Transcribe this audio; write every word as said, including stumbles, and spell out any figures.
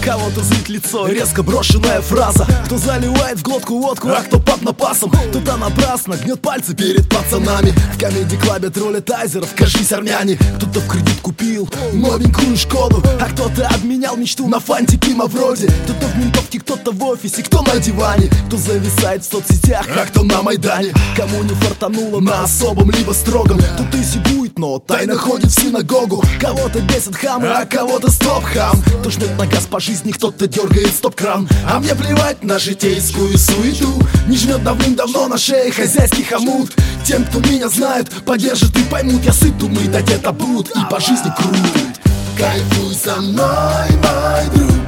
кого-то злит лицо, резко брошенная фраза. Кто заливает в глотку водку, а кто под напасом. Кто-то напрасно гнет пальцы перед пацанами. В комеди-клабе троллят айзеров, кажись, армяне. Кто-то в кредит купил новенькую Шкоду, а кто-то обменял мечту на фантики Мавроди. Кто-то в ментовке, кто-то в офисе, кто на диване. Кто зависает в соцсетях, а кто на Майдане. Кому не фартануло на особом либо строгом. Кто-то и сибует, но тайно ходит в синагогу. Кого-то бесит хамы, а кого-то стоп-хам. Кто жмет на газ по жизни, кто-то дергает стоп-кран. А мне плевать на житейскую суету. Не жмет давным-давно на шее хозяйский хомут. Тем, кто меня знает, поддержит и поймут. Я сыт, думает, одет обут и по жизни крут. Кайфуй со мной, мой друг.